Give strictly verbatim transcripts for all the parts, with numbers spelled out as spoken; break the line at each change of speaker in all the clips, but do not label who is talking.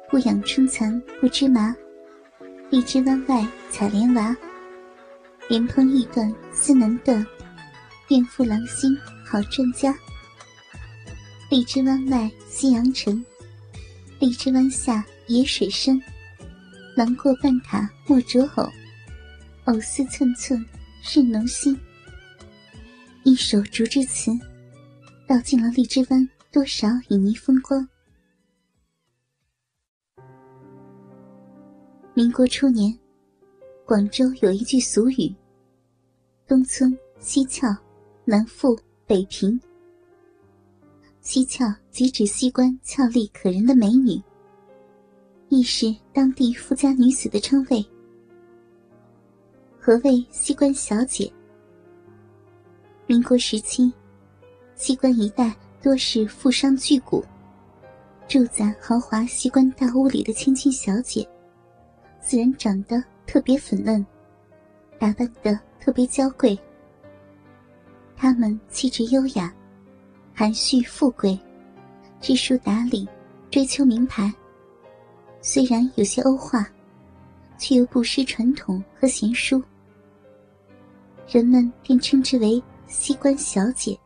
不养春蚕不知麻，荔枝湾外采莲娃。莲蓬玉断丝难断，愿负郎心好专家。荔枝湾外夕阳沉，荔枝湾下野水深。郎过半塔莫折藕，藕丝寸寸是浓心。一首竹枝词，道尽了荔枝湾多少旖旎风光。民国初年，广州有一句俗语：东村西俏，南富北贫。西俏即指西关俏丽可人的美女，亦是当地富家女子的称谓。何谓西关小姐？民国时期，西关一带多是富商巨贾，住在豪华西关大屋里的千金小姐，自然长得特别粉嫩，打扮得特别娇贵。她们气质优雅，含蓄富贵，知书达理，追求名牌。虽然有些欧化，却又不失传统和贤淑，人们便称之为西关小姐。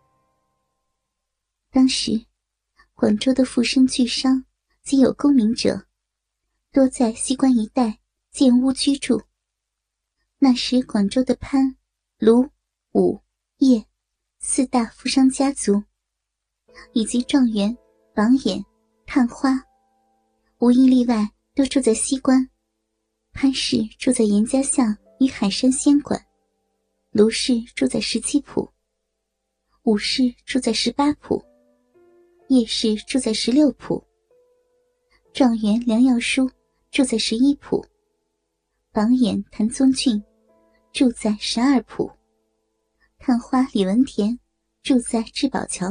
当时广州的富绅巨商及有功名者，多在西关一带建屋居住。那时广州的潘、卢、武、叶四大富商家族，以及状元、榜眼、探花，无一例外都住在西关。潘氏住在严家巷与海山仙馆，卢氏住在十七铺，武氏住在十八铺，叶氏住在十六铺，状元梁耀书住在十一铺，榜眼谭宗俊住在十二铺，探花李文田住在至宝桥。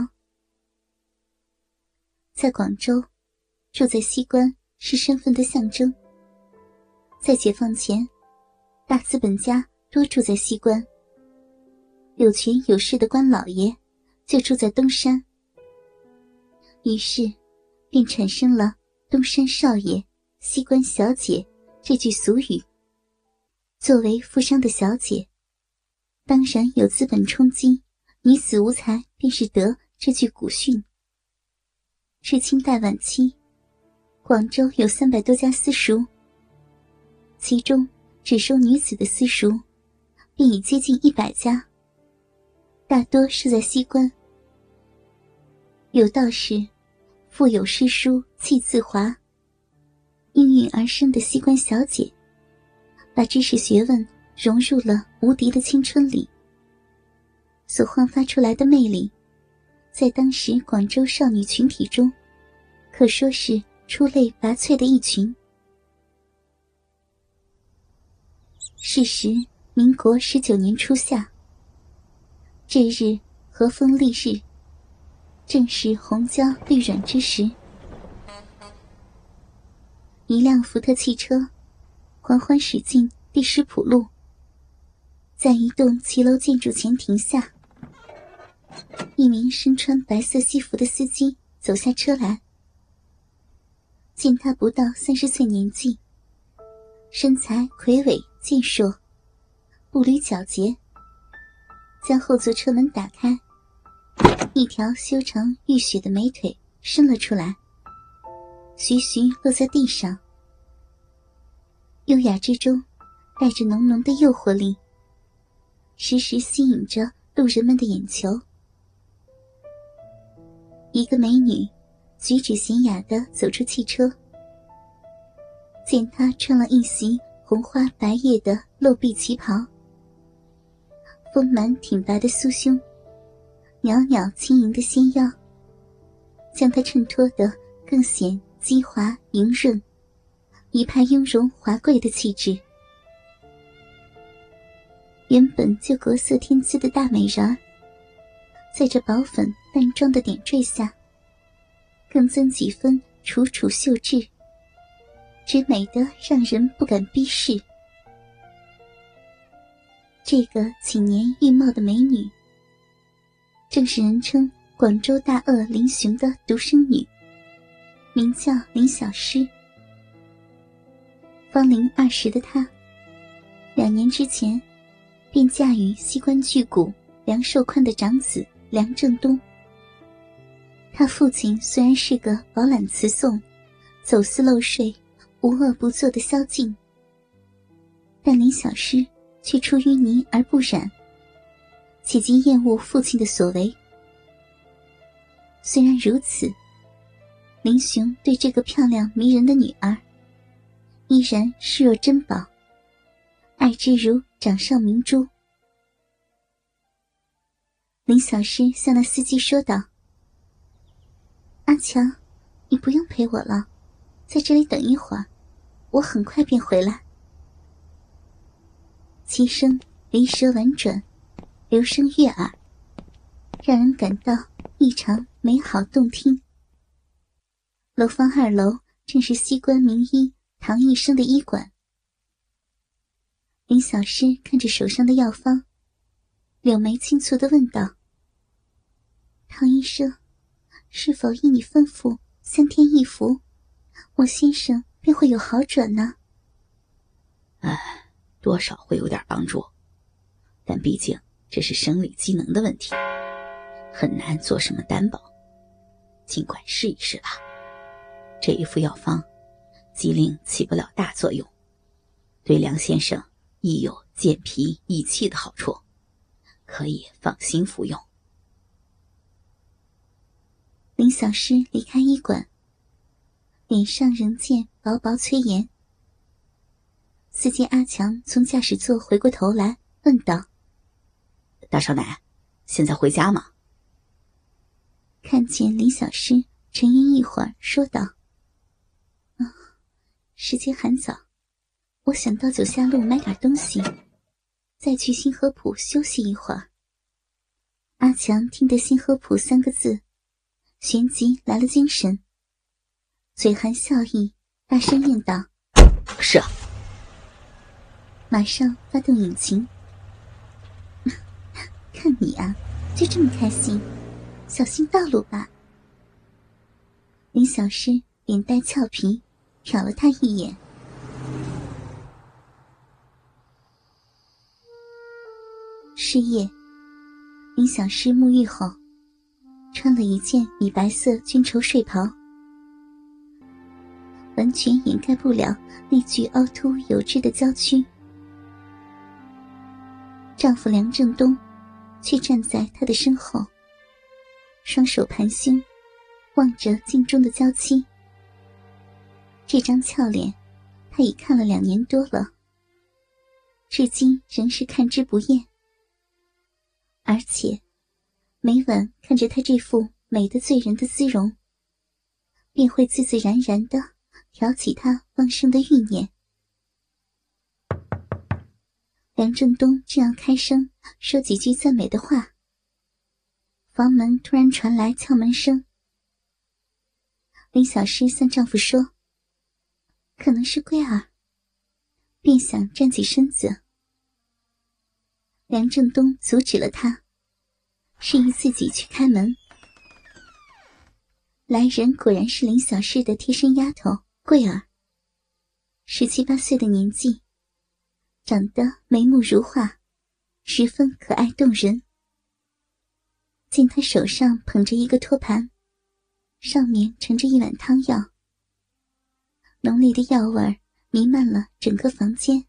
在广州，住在西关是身份的象征。在解放前，大资本家多住在西关，有权有势的官老爷就住在东山，于是便产生了东山少爷、西关小姐这句俗语。作为富商的小姐，当然有资本冲击，女子无才便是德这句古训。至清代晚期，广州有三百多家私塾，其中只收女子的私塾便已接近一百家，大多是在西关。有道是腹有诗书气自华，应运而生的西关小姐，把知识学问融入了无敌的青春里，所焕发出来的魅力，在当时广州少女群体中，可说是出类拔萃的一群。是时民国十九年初夏，这日和风丽日，正是红椒绿软之时。一辆福特汽车缓缓驶进第十浦路，在一栋骑楼建筑前停下。一名身穿白色西服的司机走下车来，见他不到三十岁年纪，身材魁伟健硕，步履皎洁，将后座车门打开，一条修长浴血的美腿伸了出来，徐徐落在地上，优雅之中带着浓浓的诱惑力，时时吸引着路人们的眼球。一个美女举止娴雅地走出汽车，见她穿了一袭红花白叶的露臂旗袍，丰满挺拔的酥胸，袅袅轻盈的纤腰，将她衬托得更显肌滑莹润，一派雍容华贵的气质。原本就国色天姿的大美人儿，在这薄粉淡妆的点缀下，更增几分楚楚秀致，只美得让人不敢逼视。这个青年玉貌的美女，正是人称广州大鳄林雄的独生女，名叫林小诗。 芳龄二十的他，两年之前便嫁与西关巨贾梁寿宽的长子梁正东。他父亲虽然是个饱览词颂、走私漏税、无恶不作的宵禁，但林小诗却出淤泥而不染，且极厌恶父亲的所为。虽然如此，林雄对这个漂亮迷人的女儿依然视若珍宝，爱之如掌上明珠。林小诗向那司机说道：阿强，你不用陪我了，在这里等一会儿，我很快便回来。其声离舌婉转，流声悦耳，让人感到异常美好动听。楼房二楼正是西关名医唐医生的医馆。林小诗看着手上的药方，柳眉轻蹙地问道：唐医生，是否依你吩咐三天一服，我先生便会有好转呢？
唉，多少会有点帮助，但毕竟这是生理机能的问题，很难做什么担保，尽管试一试吧。这一副药方机灵起不了大作用，对梁先生亦有健脾益气的好处，可以放心服用。
林小诗离开医馆，脸上仍见薄薄催颜。司机阿强从驾驶座回过头来问道：
大少奶，现在回家吗？
看见林小诗沉吟一会儿说道：啊，时间还早，我想到九下路买点东西，再去新河浦休息一会儿。阿强听得新河浦三个字，旋即来了精神，嘴含笑意，大声应道：
是啊。
马上发动引擎。看你啊，就这么开心，小心道路吧。林小诗脸带俏皮，瞟了他一眼。是夜，林小诗沐浴后，穿了一件米白色军绸睡袍，完全掩盖不了那具凹凸有致的娇躯。丈夫梁正东却站在她的身后，双手盘胸，望着镜中的娇妻。这张俏脸他已看了两年多了，至今仍是看之不厌。而且每晚看着她这副美得醉人的姿容，便会自自然然地挑起她旺盛的欲念。梁正东正要开声说几句赞美的话，房门突然传来敲门声。林小诗向丈夫说：可能是桂儿，便想站起身子。梁正东阻止了他，示意自己去开门。来人果然是林小诗的贴身丫头桂儿，十七八岁的年纪，长得眉目如画，十分可爱动人。见她手上捧着一个托盘，上面盛着一碗汤药，浓烈的药味弥漫了整个房间。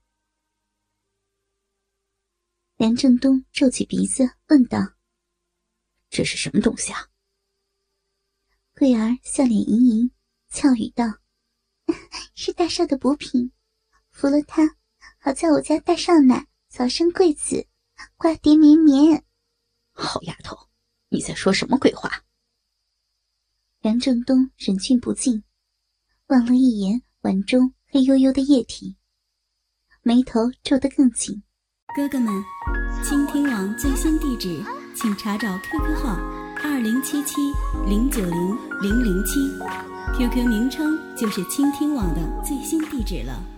梁正东皱起鼻子问道：
这是什么东西啊？
桂儿笑脸盈盈，俏语道：是大少的补品，服了它，好叫我家大少奶早生贵子，瓜蝶绵绵。
好丫头，你在说什么鬼话？
梁正东忍俊不禁，望了一眼碗中黑黝黝的液体，眉头皱得更紧。
哥哥们，倾听网最新地址请查找 Q Q 号二零七七零九零零零七 ，Q Q 名称就是倾听网的最新地址了。